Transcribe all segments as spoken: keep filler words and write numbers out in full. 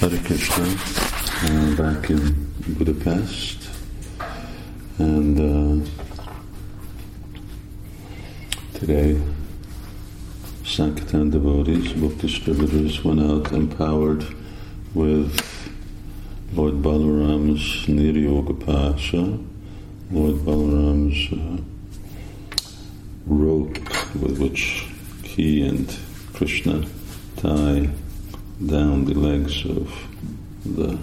Hare Krishna, uh, back in Budapest, and uh, today Sankirtan devotees, book distributors, went out empowered with Lord Balaram's Niryoga Pasha, Lord Balaram's uh, rope with which he and Krishna tie down the legs of the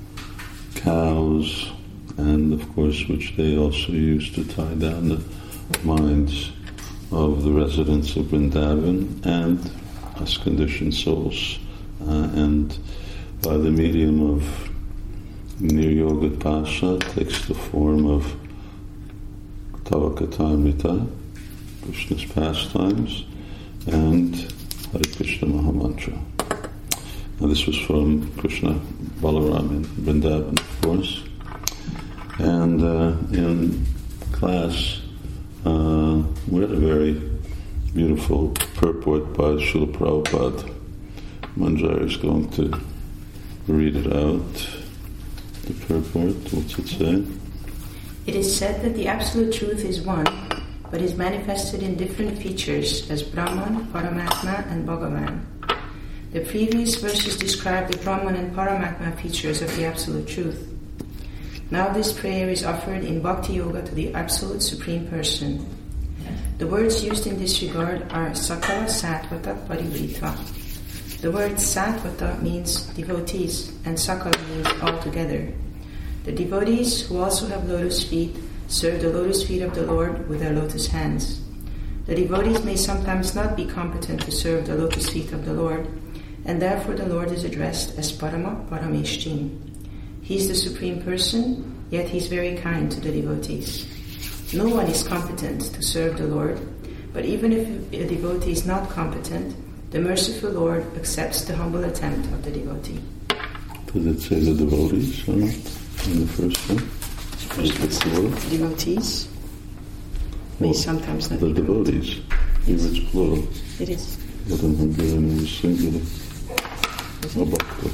cows, and of course which they also use to tie down the minds of the residents of Vrindavan and us conditioned souls. Uh, and by the medium of Niryoga Pasha, takes the form of Tavakatamrita, Krishna's pastimes, and Hare Krishna Mahamantra. Now this was from Krishna Balaram in Vrindavan, of course. And uh, in class, uh, we had a very beautiful purport by Srila Prabhupada. Manjari is going to read it out. The purport, what's it say? It is said that the Absolute Truth is one, but is manifested in different features as Brahman, Paramatma, and Bhagavan. The previous verses describe the Brahman and Paramatma features of the Absolute Truth. Now this prayer is offered in Bhakti Yoga to the Absolute Supreme Person. The words used in this regard are Sakala Sattvata Parivrita. The word Sattvata means devotees, and Sakala means altogether. The devotees, who also have lotus feet, serve the lotus feet of the Lord with their lotus hands. The devotees may sometimes not be competent to serve the lotus feet of the Lord, and therefore the Lord is addressed as Parama Parameshtim. He is the Supreme Person, yet he is very kind to the devotees. No one is competent to serve the Lord, but even if a devotee is not competent, the merciful Lord accepts the humble attempt of the devotee. Does it say the devotees or not in the first one? Just the plural? Devotees may well, sometimes not the be devotees. Here it's plural. It is. But in Hungarian it was singular. Is Or it? bhakta.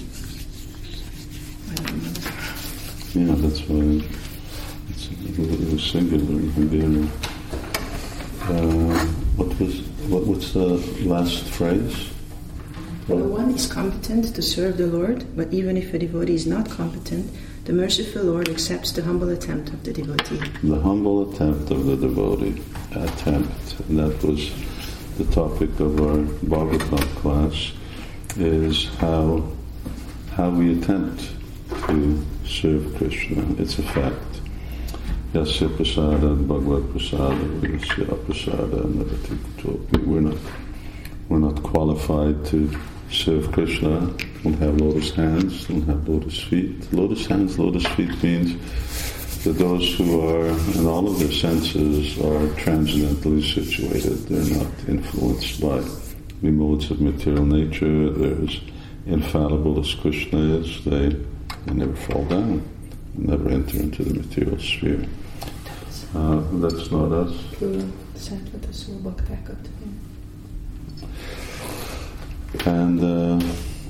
I don't know. Yeah, that's why it's, it was singular in Hungarian. Uh, what was what? What's the last phrase? No one is competent to serve the Lord, but even if a devotee is not competent, the merciful Lord accepts the humble attempt of the devotee. The humble attempt of the devotee. Attempt. And that was the topic of our Bhagavatam class, is how how we attempt to serve Krishna. It's a fact. Yasya prasada, Bhagavad prasada, Yasya prasada, and we're not we're not qualified to serve Krishna. Don't have lotus hands, don't have lotus feet. Lotus hands, lotus feet means that those who are in all of their senses are transcendently situated. They're not influenced by the modes of material nature. They're as infallible as Krishna is. They, they never fall down, never enter into the material sphere. Uh, that's not us. And uh,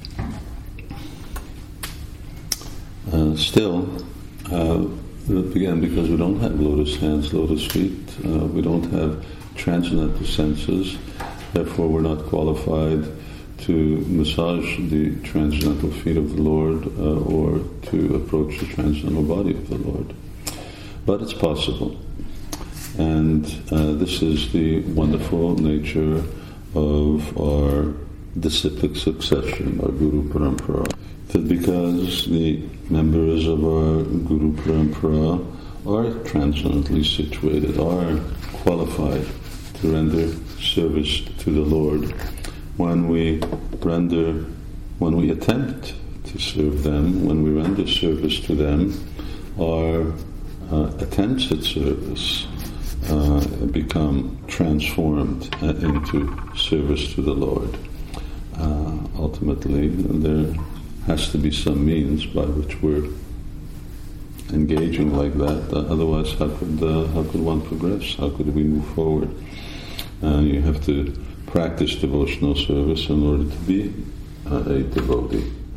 uh, still, uh, again, because we don't have lotus hands, lotus feet, uh, we don't have transcendental senses, therefore we're not qualified to massage the transcendental feet of the Lord uh, or to approach the transcendental body of the Lord. But it's possible. And uh, this is the wonderful nature of our disciplic succession, our Guru Parampara. That because the members of our Guru Parampara are transcendently situated, are qualified to render service to the Lord, when we render, when we attempt to serve them, when we render service to them, our uh, attempts at service uh, become transformed uh, into service to the Lord. Uh, ultimately, there has to be some means by which we're engaging like that. Uh, otherwise, how could uh, how could one progress? How could we move forward? Uh, you have to practice devotional service in order to be uh, a devotee.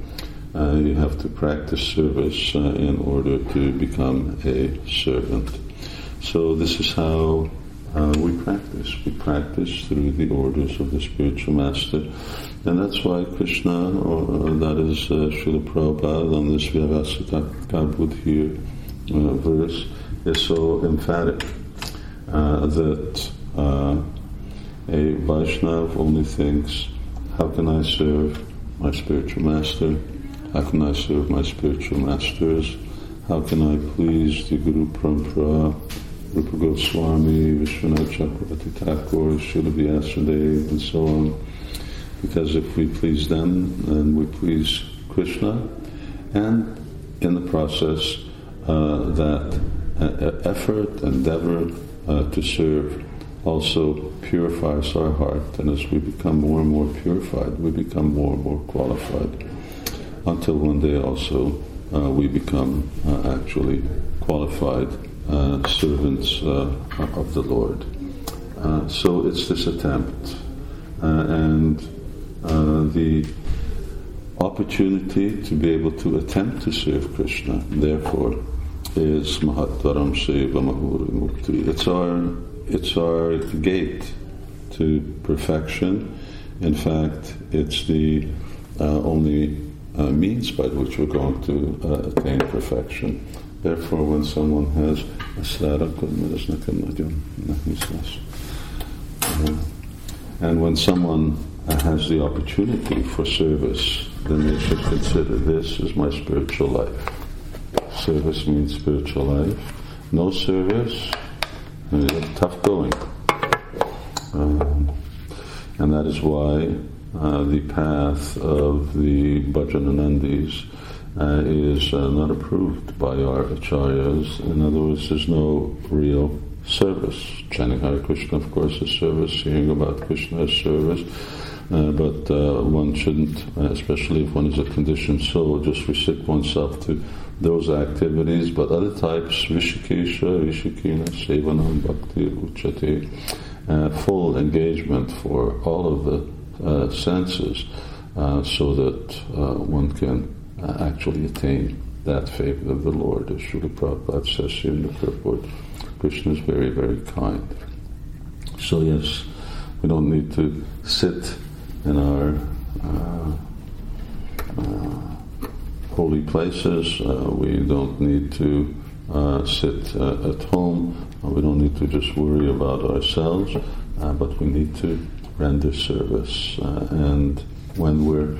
uh, you have to practice service uh, in order to become a servant. So this is how uh, we practice. We practice through the orders of the spiritual master. And that's why Krishna, or uh, that is uh, Srila Prabhupada, on this Vyavasakabudhir uh, verse, is so emphatic uh, that uh, a Vaishnava only thinks, how can I serve my spiritual master? How can I serve my spiritual masters? How can I please the Guru Parampara, Rupa Goswami, Vishwanath Chakravarti Thakur, Srila Vyasadeva, and so on? Because if we please them, then we please Krishna, and in the process, uh, that uh, effort, endeavor uh, to serve also purifies our heart, and as we become more and more purified, we become more and more qualified, until one day also uh, we become uh, actually qualified uh, servants uh, of the Lord. Uh, so it's this attempt, uh, and uh, the opportunity to be able to attempt to serve Krishna, therefore, is Mahatvaram Seva Mahuri Mukti. It's our It's our gate to perfection. In fact, it's the uh, only uh, means by which we're going to uh, attain perfection. Therefore, when someone has a uh, and when someone uh, has the opportunity for service, then they should consider this as my spiritual life. Service means spiritual life. No service, and tough going. Um, and that is why uh, the path of the Bhajananandis uh, is uh, not approved by our acharyas. In other words, there's no real service. Chanting Hare Krishna, of course, is service. Hearing about Krishna is service. Uh, but uh, one shouldn't, uh, especially if one is a conditioned soul, just restrict oneself to those activities, but other types, Rishikesha, Rishikena, Sevanam, Bhakti, Uchate, uh, full engagement for all of the uh, senses, uh, so that uh, one can uh, actually attain that favor of the Lord. As Srila Prabhupada says here in the purport, Krishna is very, very kind. So yes, we don't need to sit in our uh, uh, holy places. Uh, we don't need to uh, sit uh, at home. Uh, we don't need to just worry about ourselves, uh, but we need to render service. Uh, and when we're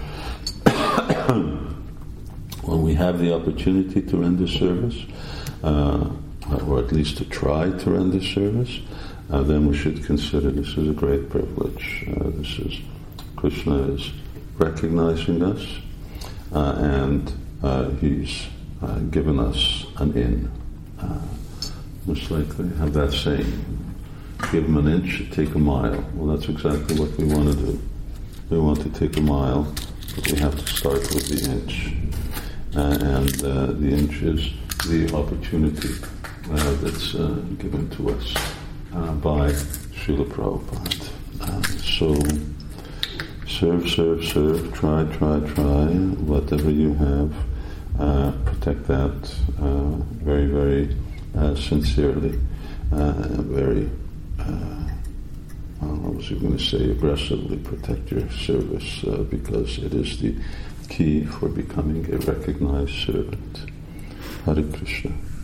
when we have the opportunity to render service, uh, or at least to try to render service, uh, then we should consider this is a great privilege. Uh, this is Krishna is recognizing us, uh, and Uh, he's uh, given us an in. Uh, just like they have that saying, give him an inch, take a mile. Well, that's exactly what we want to do. We want to take a mile, but we have to start with the inch. Uh, and uh, the inch is the opportunity uh, that's uh, given to us uh, by Srila Prabhupada. Uh, so, serve, serve, serve, try, try, try, whatever you have. Uh, protect that uh, very, very uh, sincerely, uh, very, uh, what was I going to say, aggressively protect your service, uh, because it is the key for becoming a recognized servant. Hare Krishna.